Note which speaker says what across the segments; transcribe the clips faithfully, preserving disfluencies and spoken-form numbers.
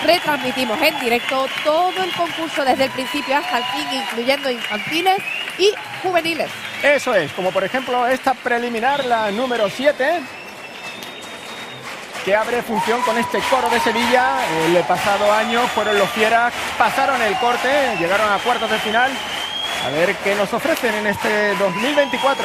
Speaker 1: retransmitimos en directo todo el concurso desde el principio hasta el fin, incluyendo infantiles y juveniles.
Speaker 2: Eso es, como por ejemplo esta preliminar, la número siete, que abre función con este coro de Sevilla. El pasado año fueron los Fieras, pasaron el corte, llegaron a cuartos de final. A ver qué nos ofrecen en este dos mil veinticuatro.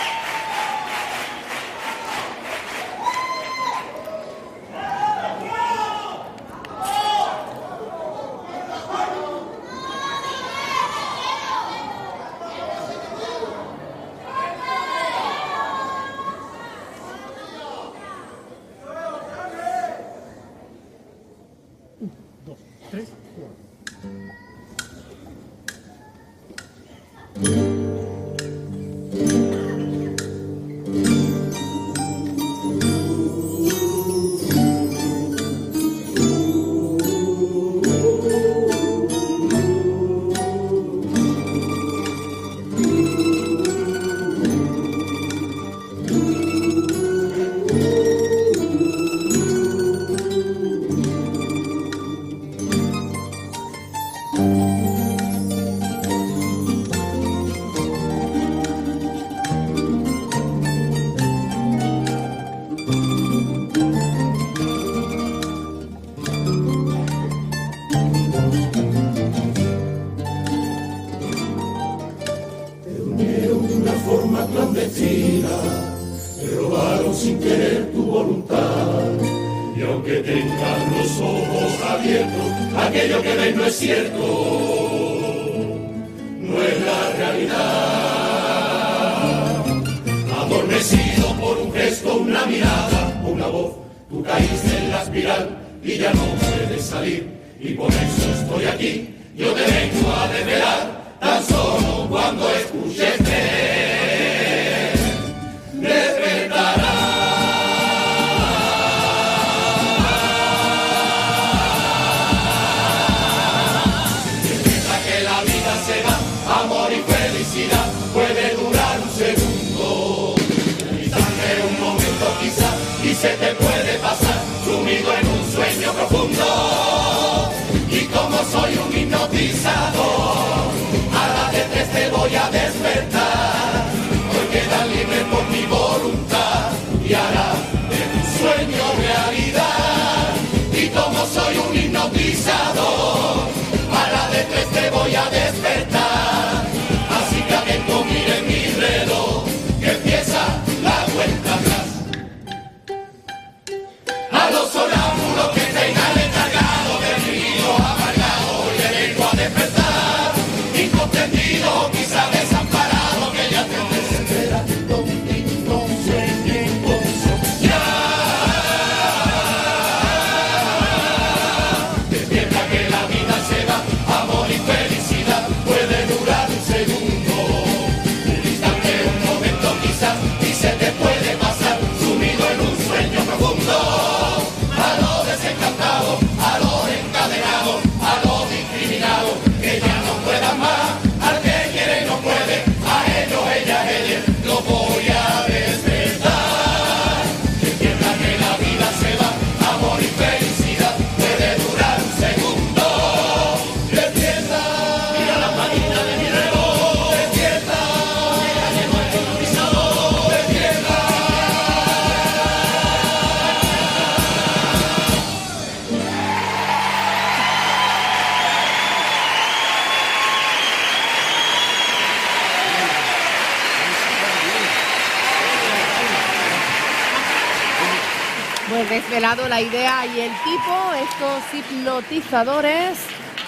Speaker 1: Desvelado la idea y el tipo, estos hipnotizadores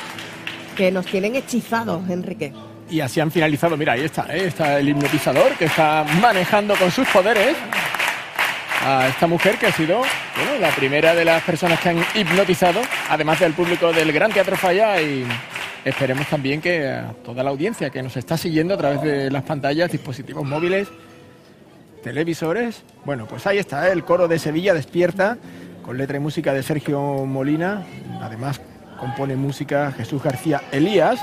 Speaker 1: que nos tienen hechizados, Enrique.
Speaker 2: Y así han finalizado, mira, ahí está, ¿eh? Está el hipnotizador que está manejando con sus poderes a esta mujer que ha sido, bueno, la primera de las personas que han hipnotizado, además del público del Gran Teatro Falla, y esperemos también que a toda la audiencia que nos está siguiendo a través de las pantallas, dispositivos móviles, televisores. Bueno, pues ahí está, ¿eh? El coro de Sevilla despierta, con letra y música de Sergio Molina. Además compone música Jesús García Elías.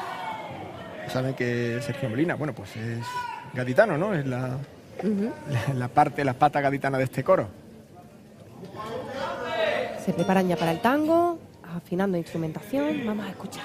Speaker 2: Saben que Sergio Molina, bueno, pues es gaditano, ¿no? Es la, uh-huh. la, la parte, la pata gaditana de este coro.
Speaker 1: Se preparan ya para el tango. afinando instrumentación. Vamos a escuchar.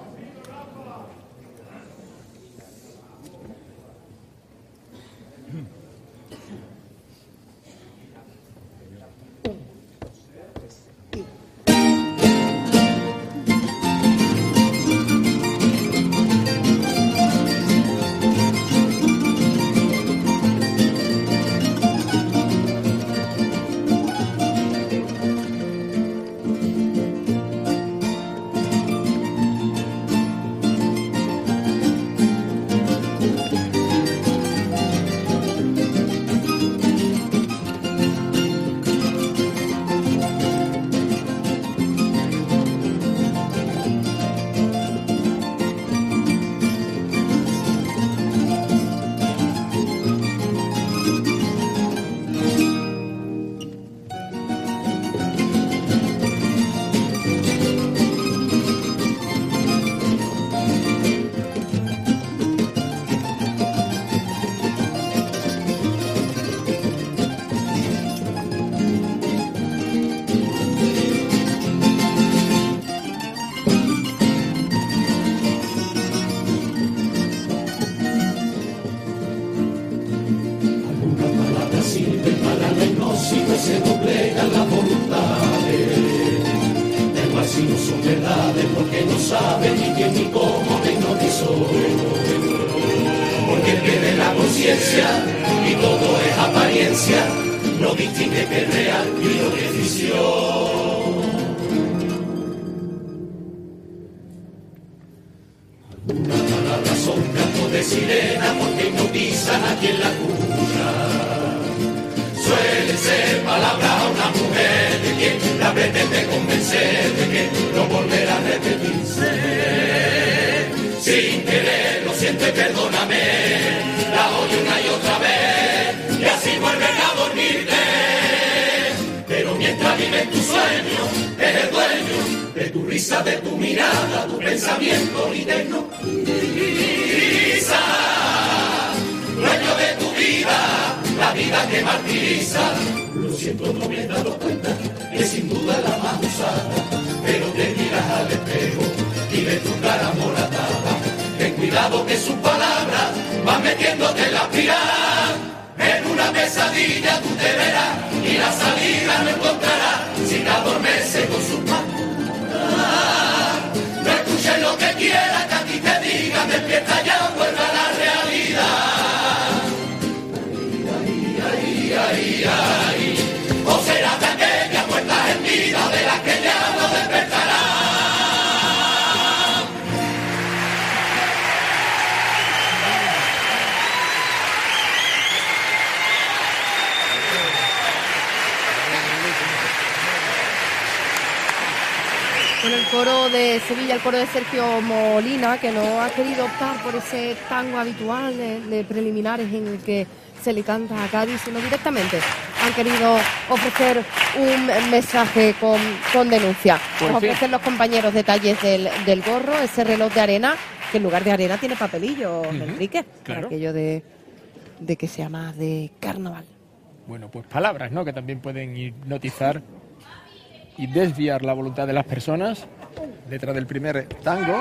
Speaker 1: Sevilla, el coro de Sergio Molina, que no ha querido optar por ese tango habitual de, de preliminares en el que se le canta a Cádiz, sino directamente han querido ofrecer un mensaje con, con denuncia. Pues Nos ofrecen sí. los compañeros detalles del, del gorro, ese reloj de arena, que en lugar de arena tiene papelillo, uh-huh. Enrique, claro. Para aquello de, de que sea más de carnaval.
Speaker 2: Bueno, pues palabras, ¿no?, que también pueden hipnotizar y desviar la voluntad de las personas. Letra del primer tango.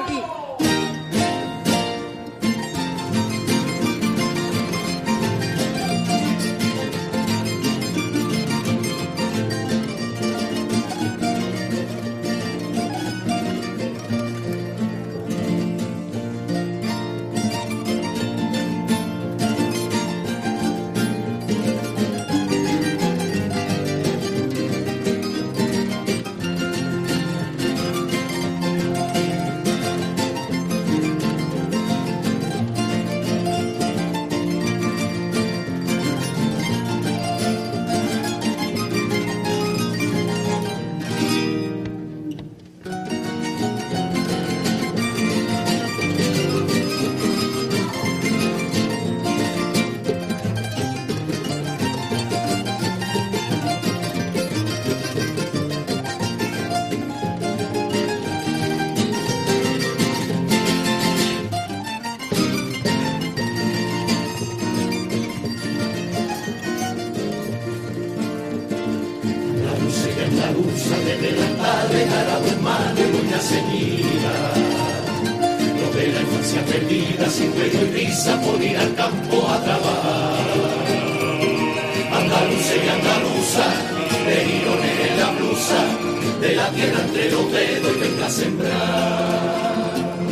Speaker 3: La luz de la tarde, jarabo en mano, vida ceñida, lo de la infancia perdida, sin juego y risa por ir al campo a trabajar. Andaluza y andaluza, de girones en la blusa, de la tierra entre los dedos y venga a sembrar.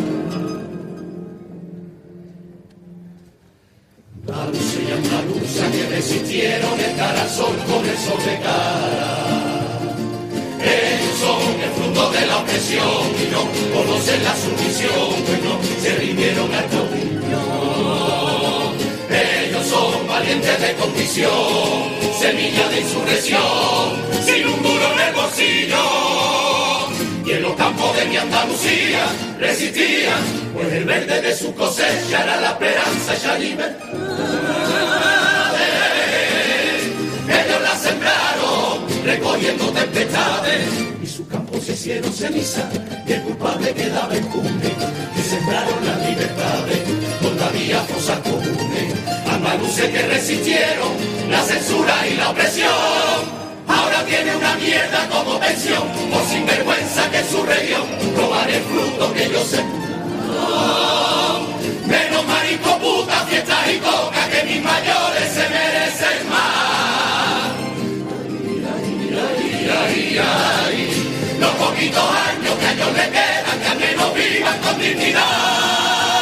Speaker 3: Andaluza y andaluza que resistieron estar al sol con el sol de cara. Ellos son el fruto de la opresión y no conocen la sumisión, pues no se rindieron al caudillo. Ellos son valientes de condición, semilla de insurrección, sin un duro en el bolsillo. Y en los campos de mi Andalucía resistían, pues el verde de su cosecha era la esperanza y la libertad. Ellos la sembraron, recogiendo tempestades, y sus campos se hicieron ceniza, y el culpable quedaba impune. Que sembraron las libertades, donde había fosas comunes. Andaluces que resistieron la censura y la opresión, ahora tiene una mierda como pensión, por sinvergüenza que en su región robar el fruto que ellos se... Menos marico, puta, fiestas y coca, que mis mayores se merecen más. Ay, ay, ay, ay, los poquitos años que a ellos le quedan, que al menos vivan con dignidad.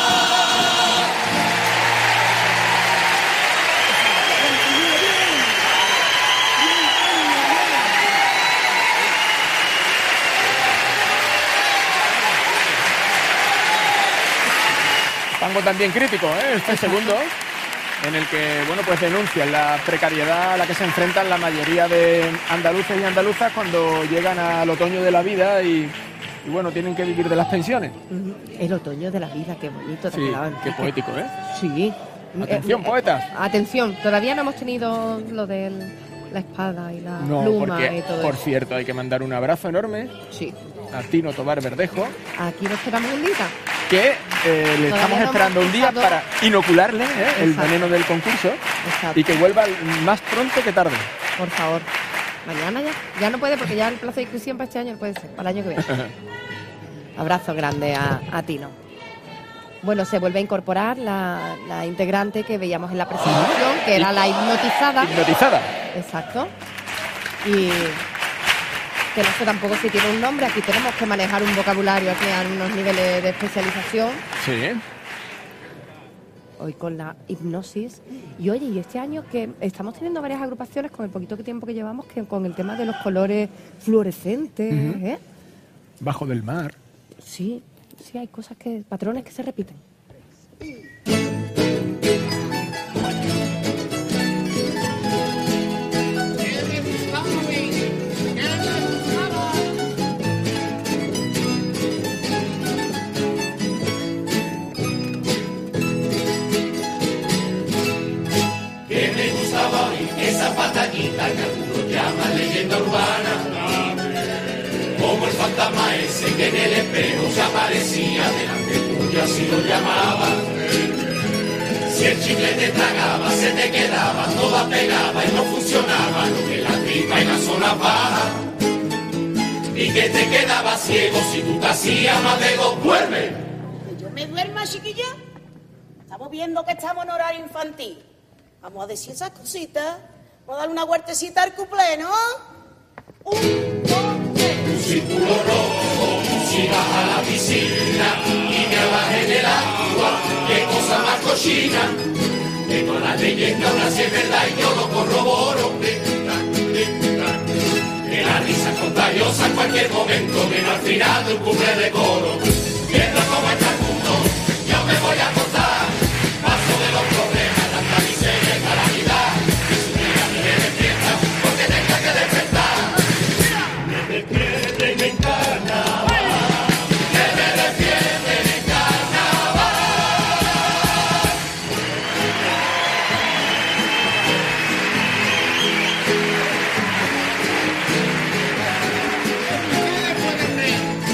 Speaker 2: Tango también crítico, ¿eh? Este segundo, en el que, bueno, pues denuncian la precariedad a la que se enfrentan la mayoría de andaluces y andaluzas cuando llegan al otoño de la vida y, y bueno, tienen que vivir de las pensiones.
Speaker 1: El otoño de la vida, qué bonito.
Speaker 2: Sí, qué poético, ¿eh?
Speaker 1: Sí.
Speaker 2: Atención,
Speaker 1: eh,
Speaker 2: poetas.
Speaker 1: Atención, todavía no hemos tenido lo de la espada y la
Speaker 2: No,
Speaker 1: pluma
Speaker 2: porque,
Speaker 1: y todo
Speaker 2: por
Speaker 1: eso.
Speaker 2: cierto, hay que mandar un abrazo enorme
Speaker 1: Sí.
Speaker 2: a Tino Tobar Verdejo,
Speaker 1: Aquí nos esperamos un día.
Speaker 2: que eh, le
Speaker 1: Todavía
Speaker 2: estamos
Speaker 1: no
Speaker 2: esperando
Speaker 1: hemos
Speaker 2: un día
Speaker 1: pasado-
Speaker 2: para inocularle, ¿eh?, el
Speaker 1: Exacto.
Speaker 2: veneno del concurso,
Speaker 1: Exacto.
Speaker 2: y que vuelva más pronto que tarde.
Speaker 1: Por favor. Mañana ya. Ya no puede porque ya el plazo de inscripción para este año no puede ser. Para el año que viene. Abrazo grande a, a Tino. Bueno, se vuelve a incorporar la, la integrante que veíamos en la presentación, que era la hipnotizada.
Speaker 2: Hipnotizada.
Speaker 1: Exacto. Y que no sé tampoco si tiene un nombre. Aquí tenemos que manejar un vocabulario aquí a unos niveles de especialización.
Speaker 2: Sí.
Speaker 1: Hoy con la hipnosis. Y oye, y este año que estamos teniendo varias agrupaciones con el poquito tiempo que llevamos, que con el tema de los colores fluorescentes,
Speaker 2: Ujú.
Speaker 1: ¿eh?
Speaker 2: Bajo del mar.
Speaker 1: Sí, sí, hay cosas que, patrones que se repiten.
Speaker 3: Que me gustaba oír esa patañita que algunos llaman leyenda urbana, como el fantasma ese que en el espejo se aparecía delante tuyo, así lo llamaba. Si el chicle te tragaba, se te quedaba toda pegada y no funcionaba lo que la tripa y la zona baja, y que te quedaba ciego si tú te hacías más de dos. ¡Duerme!
Speaker 4: Que yo me duerma, chiquilla. Estamos viendo que estamos en horario infantil. Vamos a decir esas cositas. Vamos a dar una huertecita al cuplé, ¿no? Un, dos, tres.
Speaker 3: Un círculo rojo, si vas a la piscina y te vas en el agua, qué cosa más cochina. Que toda la leyenda ahora sí es verdad y yo lo corroboro. Que la risa es contagiosa en cualquier momento, que no al final de un cumple de coro. Viendo cómo está el mundo, yo me voy a contar. Paso de los problemas, tanta miseria y calamidad. Y su vida me despierta porque tenga que despertar. Me despierten en carnaval, que me despierten en carnaval.
Speaker 5: Ustedes pueden ver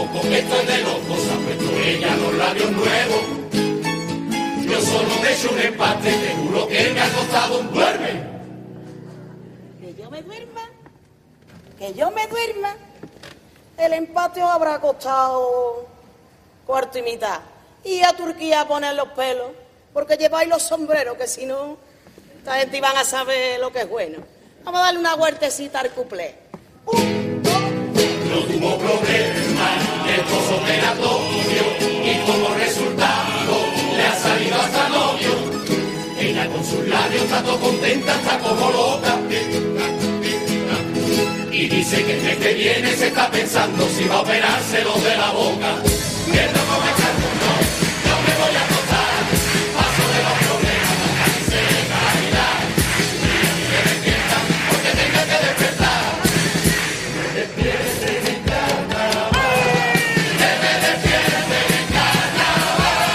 Speaker 3: loco, esto es de loco, se ha puesto ella los labios nuevos. Yo solo me he hecho un empate, te juro que me ha costado un duerme.
Speaker 4: ¿Que yo me duerma? ¿Que yo me duerma? El empate os habrá costado cuarto y mitad. Y a Turquía a poner los pelos, porque lleváis los sombreros, que si no, esta gente iban a saber lo que es bueno. Vamos a darle una huertecita al cuplé. Un, dos, tres.
Speaker 3: No tuvo problema, el esposo operatorio, y como resultado le ha salido hasta novio. Ella con sus labios está todo contenta, está como loca. Y dice que el mes que viene se está pensando si va a operárselo de la boca. Pierdo con el mundo, yo me voy a acostar, paso de los problemas, casi se caerá. Y me despierta porque tenga que despertar. Me despierten en carnaval, que me despierten en carnaval.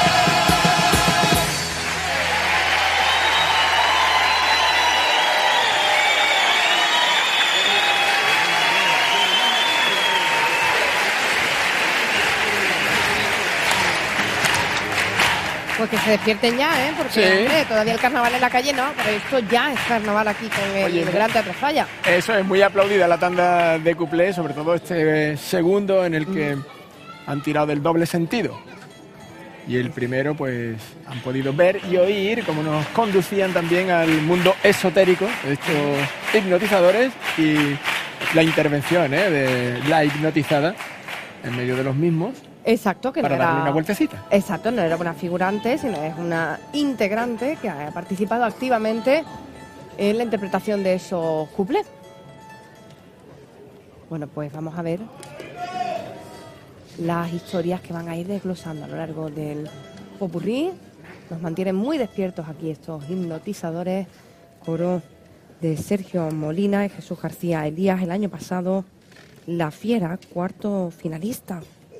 Speaker 1: Pues que se despierten ya, ¿eh? Porque,
Speaker 2: Sí.
Speaker 1: hombre, todavía el carnaval en la calle no, pero esto ya es carnaval aquí con el
Speaker 2: Oye,
Speaker 1: Gran Teatro Falla.
Speaker 2: Eso es muy aplaudida la tanda de cuplé, sobre todo este segundo en el que han tirado del doble sentido. Y el primero, pues, han podido ver y oír cómo nos conducían también al mundo esotérico de estos hipnotizadores y la intervención, ¿eh? De la hipnotizada en medio de los mismos
Speaker 1: Exacto, que
Speaker 2: para
Speaker 1: no era...
Speaker 2: darle una vueltecita.
Speaker 1: Exacto, no era una figurante, sino es una integrante que ha participado activamente en la interpretación de esos cuplés. Bueno, pues vamos a ver las historias que van a ir desglosando a lo largo del popurrí. Nos mantienen muy despiertos aquí estos hipnotizadores. Coro de Sergio Molina y Jesús García Elías. El año pasado, La Fiera, cuarto finalista.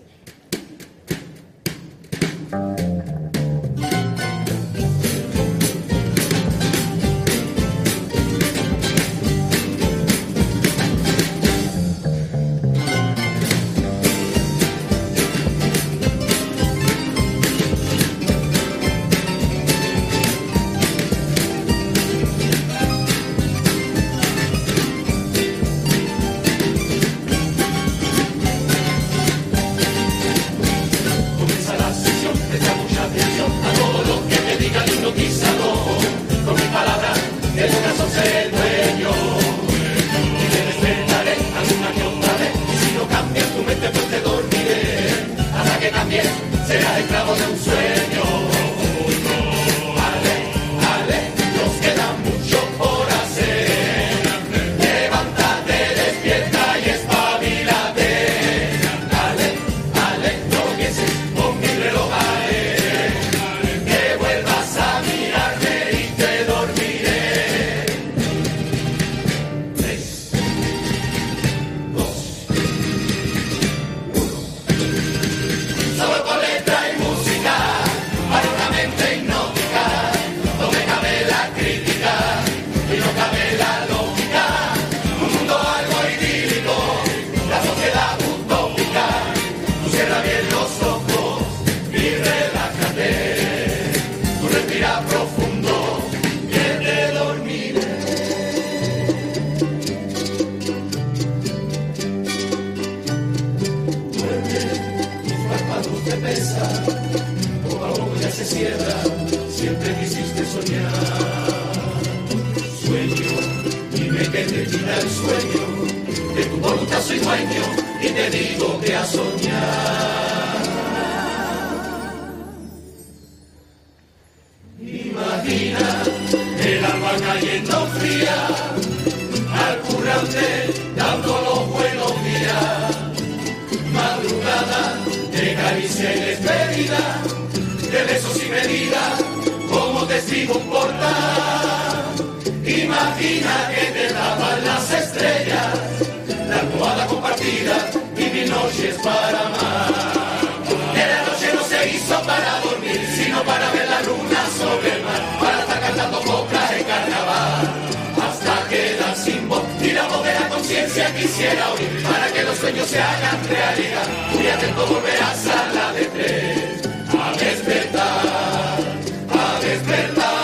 Speaker 3: Comienza la sesión, presta mucha atención a todo lo que te diga el hipnotizador. Con mis palabras, de tu corazón seré el dueño. Y te despertaré alguna que otra vez. Y si no cambias tu mente, pues te dormiré. Hasta que cambies, serás esclavo de un sueño. Ale, ale, nos queda mucho por hacer. Levántate, despierta y espabilate. Ale, ale, no pienses con mi reloj, ale. Que vuelvas a mirarme y te dormiré. Tres, dos, uno. Solo con letra y música, para una mente hipnótica. No me cabe la crítica y no cabe la lógica. Un mundo algo idílico, la sociedad utópica. Tú cierra bien los ojos y relájate. Tú respira profundo, que te dormiré. Tus párpados te pesan, poco a poco ya se cierra. Siempre me hiciste soñar. Sueño, dime que te quita el sueño. De tu voluntad soy dueño y te digo que a soñar. Imagina el alma cayendo fría, al currante dándolo buenos días. Madrugada de caricia y despedida, de besos y medidas, como testigo un portal. Imagina que te daban las estrellas, la almohada compartida y mil noches para amar. Que la noche no se hizo para dormir, sino para ver la luna sobre el mar, para estar cantando coplas en carnaval. Hasta quedar sin voz y la voz de la conciencia quisiera oír, para que los sueños sueños se hagan realidad. Muy atento volverás a la de tres, a despertar, a despertar.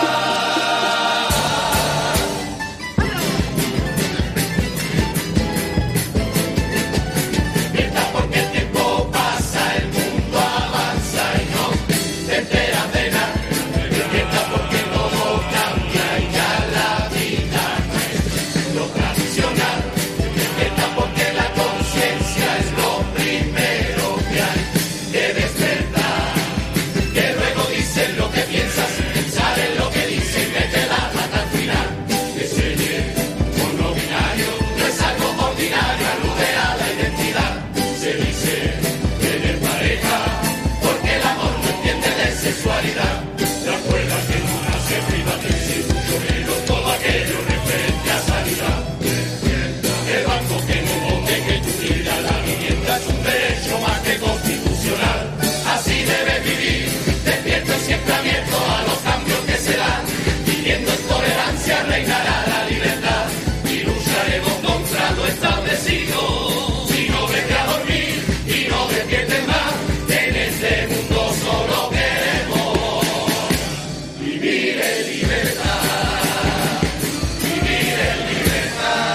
Speaker 3: Despierta porque el tiempo pasa, el mundo avanza y no te enteras de nada. Despierta porque todo cambia y ya la vida no es lo tradicional. Despierta porque la conciencia es lo primero que hay que despertar. Que luego dicen lo que piensas, pensar en lo que dicen, que te la mata al final. Que se lleve con lo binario, no es algo ordinario, alude a la identidad. Se dice tener pareja, porque el amor no entiende de sexualidad. ¿Te acuerdas que nunca se privatice, mucho menos todo aquello referente a sanidad? El banco que no vote que tu vida, la vivienda es un derecho más que constitucional. Así debe vivir, despierto y siempre abierto a los cambios que se dan. Viviendo en tolerancia reinará la libertad y lucharemos contra lo establecido. Si no vete a dormir y no despiertes más, en este mundo solo queremos vivir en libertad, vivir en libertad.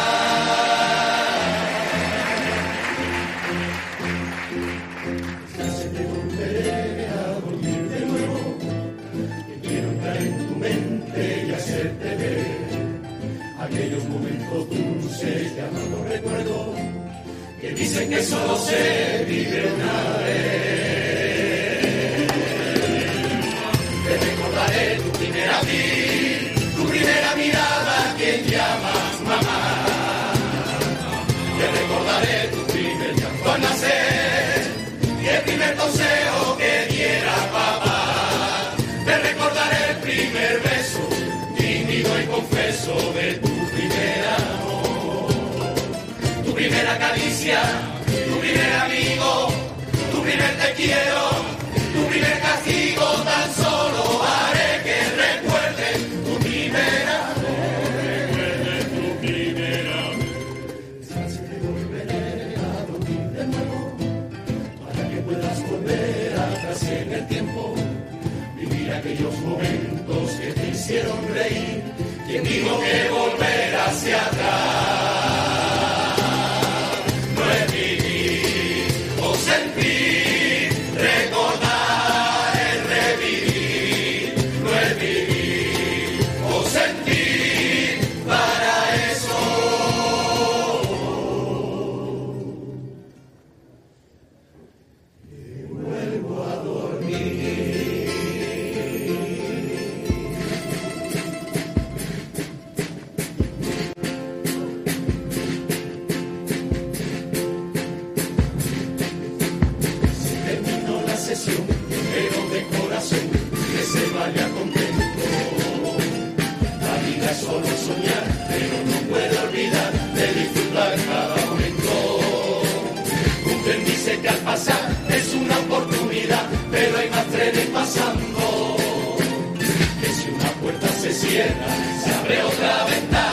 Speaker 3: Quiero entrar en tu mente y hacerte ver aquellos momentos dulces que aún no recuerdo, que dicen que solo se vive una vez. Te recordaré tu primer abril, tu primera mirada, quien llamas mamá. Te recordaré tu primer llanto al nacer y el primer consejo que diera papá. Te recordaré el primer beso, tímido y confeso, de tu primer amor. Tu primera caricia, tu primer amigo, tu primer te quiero, tu primer castigo. Tan solo haré que recuerden tu primer amor. Recuerden tu primer amor. Así que volveré a dormir de nuevo, para que puedas volver atrás en el tiempo. Vivir aquellos momentos que te hicieron reír. ¿Quién dijo que volver hacia atrás no es vivir o sentir? Recordar es revivir, no es vivir o sentir. Para eso vuelvo a dormir. Pero de corazón que se vaya contento. La vida es solo soñar, pero no puede olvidar de disfrutar cada momento. Un tren dice que al pasar es una oportunidad, pero hay más trenes pasando. Que si una puerta se cierra, se abre otra ventana.